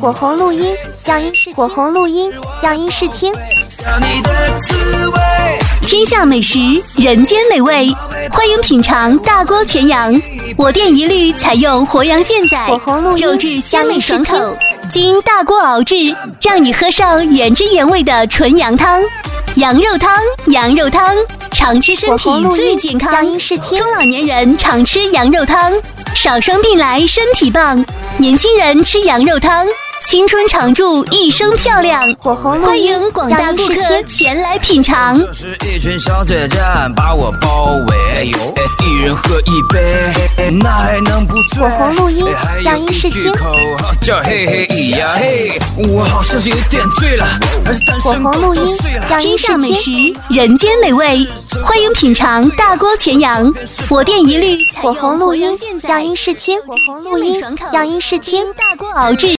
火红录音，样音试火红录音，样音试听。 天下美食，人间美味，欢迎品尝大锅全羊。我店一律采用活羊现宰，肉质鲜美爽口，经大锅熬制，让你喝上原汁原味的纯羊汤。羊肉汤，羊肉汤，常吃身体最健康。中老年人常吃羊肉汤，少生病来身体棒。年轻人吃羊肉汤，青春常驻，一生漂亮。欢迎广大顾客前来品尝。 这是一群小姐姐把我包围，一人喝一杯，那还能不醉？ 火红录音，样音试听。 叫嘿嘿咿呀嘿，我好像是有点醉了，还是单身狗都睡了。 天下美食，人间美味，欢迎品尝大锅全羊。我店一律火红录音，样音试听。火红录音，样音试听。 大锅熬制。